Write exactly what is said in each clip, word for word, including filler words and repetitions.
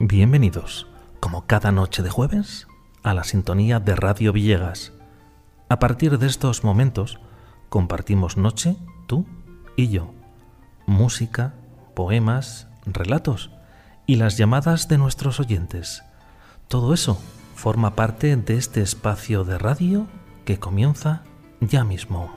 Bienvenidos, como cada noche de jueves, a la sintonía de Radio Villegas. A partir de estos momentos, compartimos noche, tú y yo. Música, poemas, relatos y las llamadas de nuestros oyentes. Todo eso forma parte de este espacio de radio que comienza ya mismo.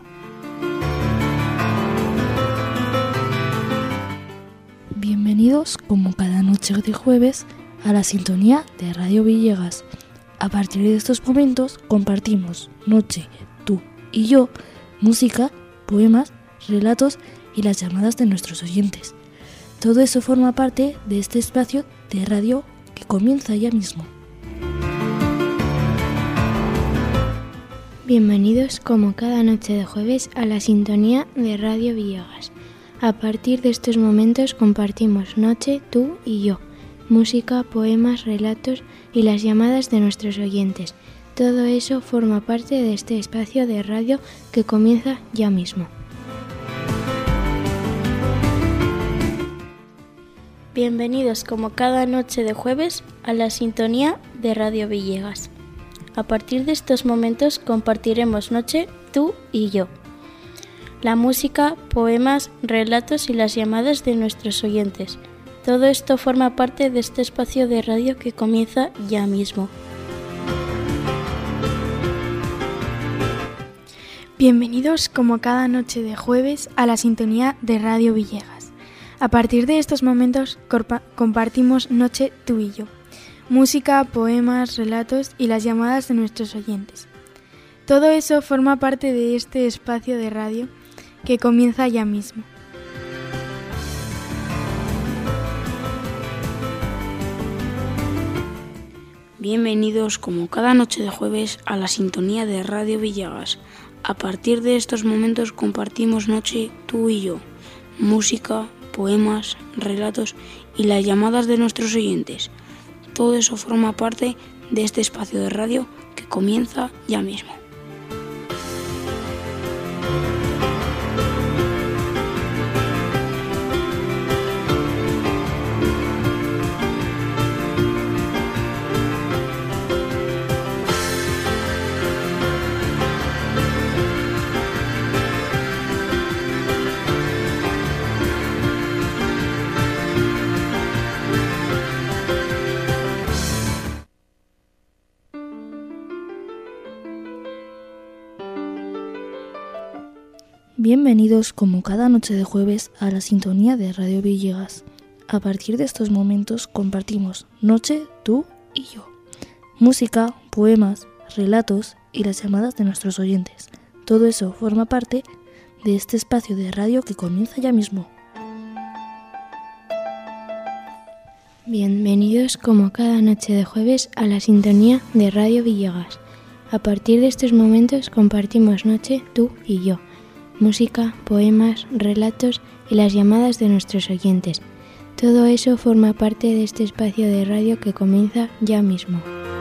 Bienvenidos, como cada noche de jueves, a la sintonía de Radio Villegas. A partir de estos momentos compartimos noche, tú y yo, música, poemas, relatos y las llamadas de nuestros oyentes. Todo eso forma parte de este espacio de radio que comienza ya mismo. Bienvenidos, como cada noche de jueves, a la sintonía de Radio Villegas. A partir de estos momentos compartimos noche, tú y yo, música, poemas, relatos y las llamadas de nuestros oyentes. Todo eso forma parte de este espacio de radio que comienza ya mismo. Bienvenidos, como cada noche de jueves, a la sintonía de Radio Villegas. A partir de estos momentos compartiremos noche, tú y yo. La música, poemas, relatos y las llamadas de nuestros oyentes. Todo esto forma parte de este espacio de radio que comienza ya mismo. Bienvenidos, como cada noche de jueves, a la sintonía de Radio Villegas. A partir de estos momentos corpa- compartimos noche, tú y yo. Música, poemas, relatos y las llamadas de nuestros oyentes. Todo eso forma parte de este espacio de radio que comienza ya mismo. Bienvenidos, como cada noche de jueves, a la sintonía de Radio Villegas. A partir de estos momentos compartimos noche, tú y yo. Música, poemas, relatos y las llamadas de nuestros oyentes. Todo eso forma parte de este espacio de radio que comienza ya mismo. Bienvenidos, como cada noche de jueves, a la sintonía de Radio Villegas. A partir de estos momentos compartimos noche, tú y yo. Música, poemas, relatos y las llamadas de nuestros oyentes. Todo eso forma parte de este espacio de radio que comienza ya mismo. Bienvenidos, como cada noche de jueves, a la sintonía de Radio Villegas. A partir de estos momentos compartimos noche, tú y yo. Música, poemas, relatos y las llamadas de nuestros oyentes. Todo eso forma parte de este espacio de radio que comienza ya mismo.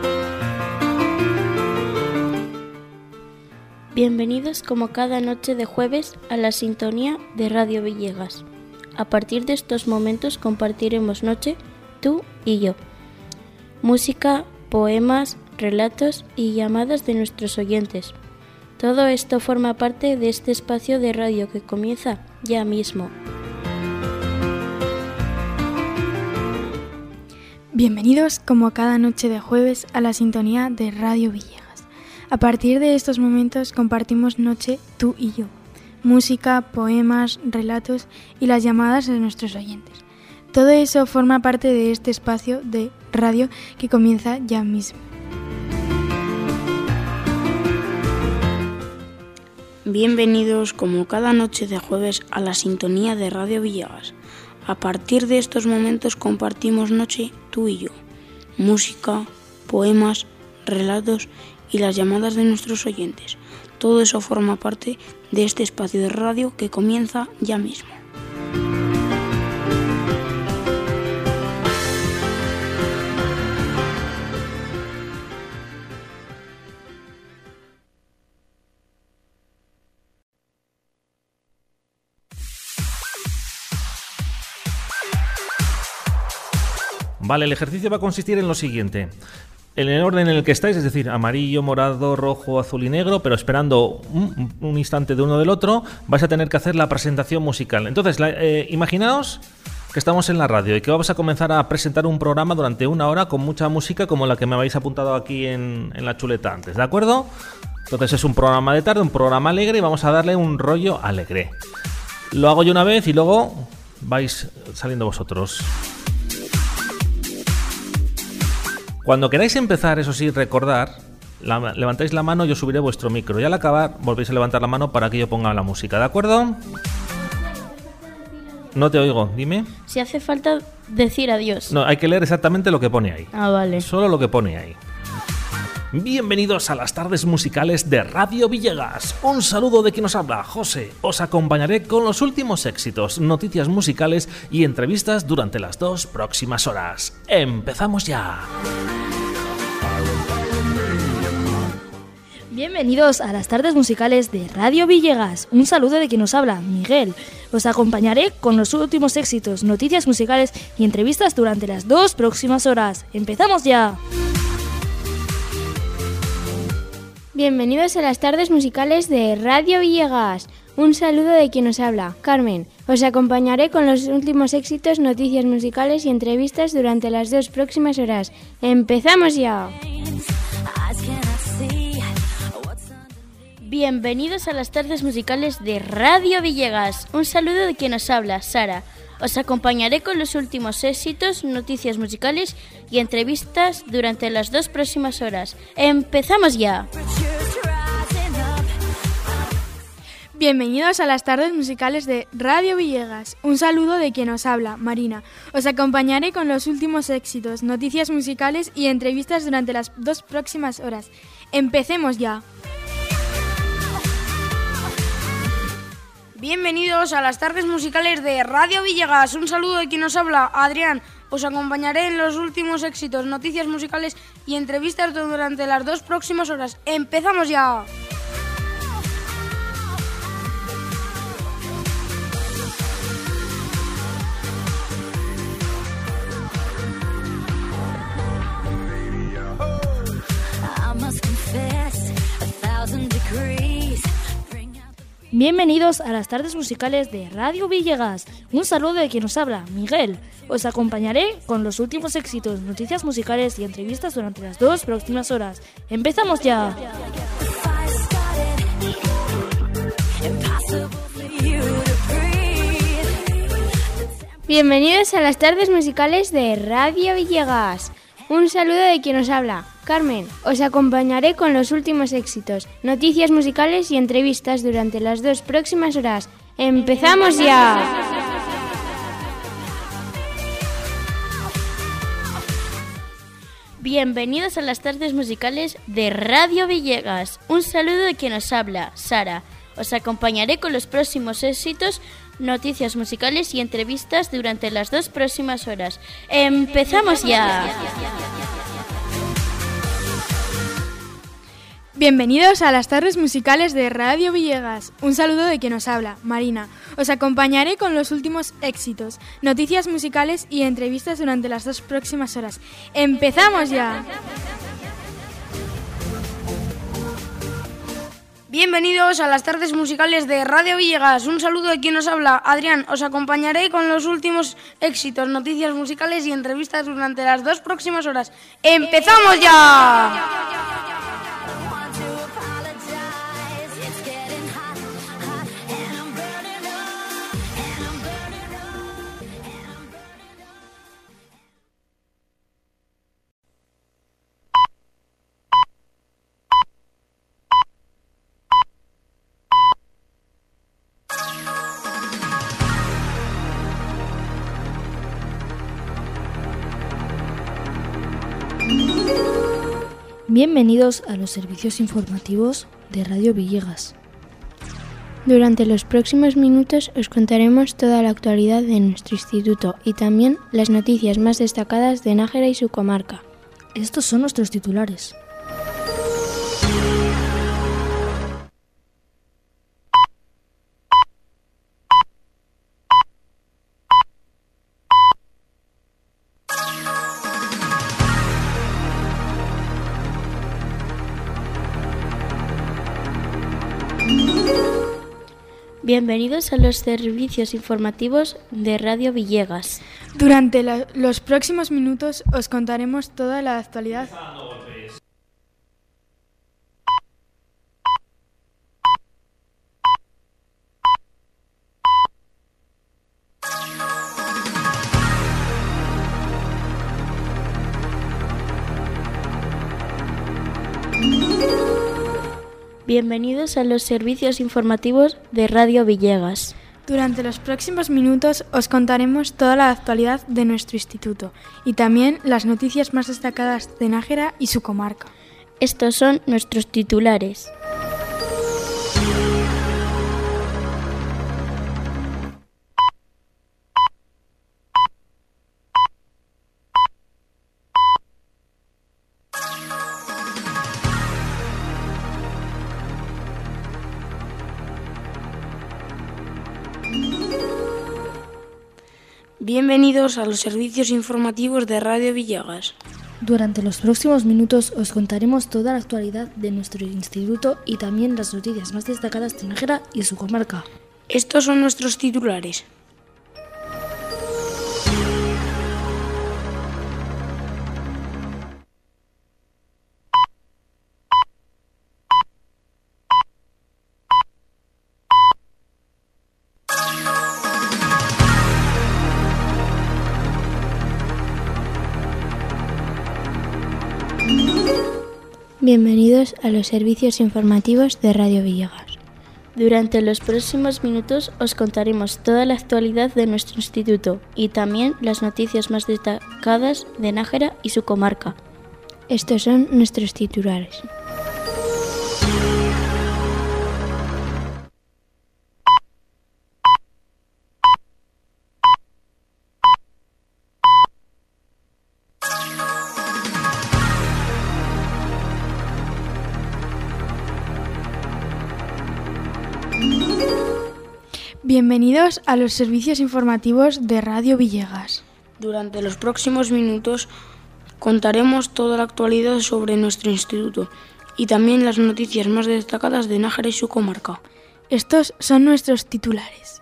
Bienvenidos, como cada noche de jueves, a la sintonía de Radio Villegas. A partir de estos momentos compartiremos noche, tú y yo. Música, poemas, relatos y llamadas de nuestros oyentes. Todo esto forma parte de este espacio de radio que comienza ya mismo. Bienvenidos, como cada noche de jueves, a la sintonía de Radio Villegas. A partir de estos momentos compartimos noche, tú y yo. Música, poemas, relatos y las llamadas de nuestros oyentes. Todo eso forma parte de este espacio de radio que comienza ya mismo. Bienvenidos, como cada noche de jueves, a la sintonía de Radio Villegas. A partir de estos momentos compartimos noche, tú y yo. Música, poemas, relatos y las llamadas de nuestros oyentes. Todo eso forma parte de este espacio de radio que comienza ya mismo. Vale, el ejercicio va a consistir en lo siguiente. En el orden en el que estáis, es decir, amarillo, morado, rojo, azul y negro, pero esperando un, un instante de uno del otro, vais a tener que hacer la presentación musical. Entonces, la, eh, imaginaos que estamos en la radio y que vamos a comenzar a presentar un programa durante una hora con mucha música como la que me habéis apuntado aquí en, en la chuleta antes, ¿de acuerdo? Entonces es un programa de tarde, un programa alegre y vamos a darle un rollo alegre. Lo hago yo una vez y luego vais saliendo vosotros. Cuando queráis empezar, eso sí, recordar, la, levantáis la mano y yo subiré vuestro micro. Y al acabar, volvéis a levantar la mano para que yo ponga la música, ¿de acuerdo? No te oigo, dime. Si hace falta decir adiós. No, hay que leer exactamente lo que pone ahí. Ah, vale. Solo lo que pone ahí. Bienvenidos a las tardes musicales de Radio Villegas. Un saludo de quien nos habla, José. Os acompañaré con los últimos éxitos, noticias musicales y entrevistas durante las dos próximas horas. ¡Empezamos ya! Bienvenidos a las tardes musicales de Radio Villegas. Un saludo de quien nos habla, Miguel. Os acompañaré con los últimos éxitos, noticias musicales y entrevistas durante las dos próximas horas. ¡Empezamos ya! Bienvenidos a las tardes musicales de Radio Villegas. Un saludo de quien nos habla, Carmen. Os acompañaré con los últimos éxitos, noticias musicales y entrevistas durante las dos próximas horas. ¡Empezamos ya! Bienvenidos a las tardes musicales de Radio Villegas. Un saludo de quien nos habla, Sara. Os acompañaré con los últimos éxitos, noticias musicales y entrevistas durante las dos próximas horas. ¡Empezamos ya! Bienvenidos a las tardes musicales de Radio Villegas. Un saludo de quien os habla, Marina. Os acompañaré con los últimos éxitos, noticias musicales y entrevistas durante las dos próximas horas. ¡Empecemos ya! Bienvenidos a las tardes musicales de Radio Villegas. Un saludo de quien nos habla, Adrián. Os acompañaré en los últimos éxitos, noticias musicales y entrevistas durante las dos próximas horas. ¡Empezamos ya! Bienvenidos a las tardes musicales de Radio Villegas. Un saludo de quien nos habla, Miguel. Os acompañaré con los últimos éxitos, noticias musicales y entrevistas durante las dos próximas horas. ¡Empezamos ya! Bienvenidos a las tardes musicales de Radio Villegas. Un saludo de quien nos habla, Carmen. Os acompañaré con los últimos éxitos, noticias musicales y entrevistas durante las dos próximas horas. ¡Empezamos ya! Bienvenidos a las tardes musicales de Radio Villegas. Un saludo de quien nos habla, Sara. Os acompañaré con los próximos éxitos, noticias musicales y entrevistas durante las dos próximas horas. ¡Empezamos ya! Bienvenidos a las tardes musicales de Radio Villegas. Un saludo de quien nos habla, Marina. Os acompañaré con los últimos éxitos, noticias musicales y entrevistas durante las dos próximas horas. ¡Empezamos ya! Bienvenidos a las tardes musicales de Radio Villegas. Un saludo de quien nos habla, Adrián. Os acompañaré con los últimos éxitos, noticias musicales y entrevistas durante las dos próximas horas. ¡Empezamos ya! Bienvenidos a los servicios informativos de Radio Villegas. Durante los próximos minutos os contaremos toda la actualidad de nuestro instituto y también las noticias más destacadas de Nájera y su comarca. Estos son nuestros titulares. Bienvenidos a los servicios informativos de Radio Villegas. Durante la, los próximos minutos os contaremos toda la actualidad. Bienvenidos a los servicios informativos de Radio Villegas. Durante los próximos minutos os contaremos toda la actualidad de nuestro instituto y también las noticias más destacadas de Nájera y su comarca. Estos son nuestros titulares. Bienvenidos a los servicios informativos de Radio Villegas. Durante los próximos minutos os contaremos toda la actualidad de nuestro instituto y también las noticias más destacadas de Nájera y su comarca. Estos son nuestros titulares. Bienvenidos a los servicios informativos de Radio Villegas. Durante los próximos minutos os contaremos toda la actualidad de nuestro instituto y también las noticias más destacadas de Nájera y su comarca. Estos son nuestros titulares. Bienvenidos a los servicios informativos de Radio Villegas. Durante los próximos minutos contaremos toda la actualidad sobre nuestro instituto y también las noticias más destacadas de Nájera y su comarca. Estos son nuestros titulares.